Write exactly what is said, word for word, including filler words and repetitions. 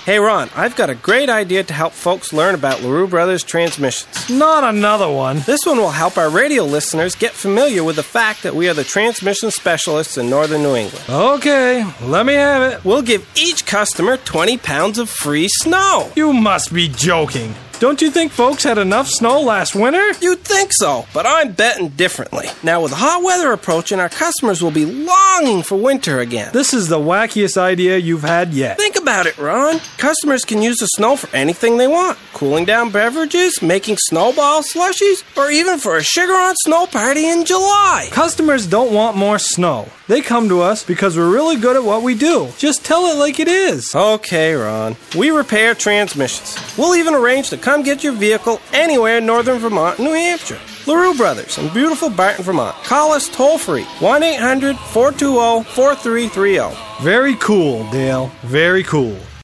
Hey, Ron, I've got a great idea to help folks learn about LaRue Brothers transmissions. Not another one. This one will help our radio listeners get familiar with the fact that we are the transmission specialists in northern New England. Okay, let me have it. We'll give each customer twenty pounds of free snow. You must be joking. Don't you think folks had enough snow last winter? You'd think so, but I'm betting differently. Now, with hot weather approaching, our customers will be longing for winter again. This is the wackiest idea you've had yet. Think about it, Ron. Customers can use the snow for anything they want. Cooling down beverages, making snowball slushies, or even for a sugar-on-snow party in July. Customers don't want more snow. They come to us because we're really good at what we do. Just tell it like it is. Okay, Ron. We repair transmissions. We'll even arrange to come get your vehicle anywhere in northern Vermont and New Hampshire. LaRue Brothers in beautiful Barton, Vermont. Call us toll-free, one eight hundred four two zero four three three zero. Very cool, Dale. Very cool.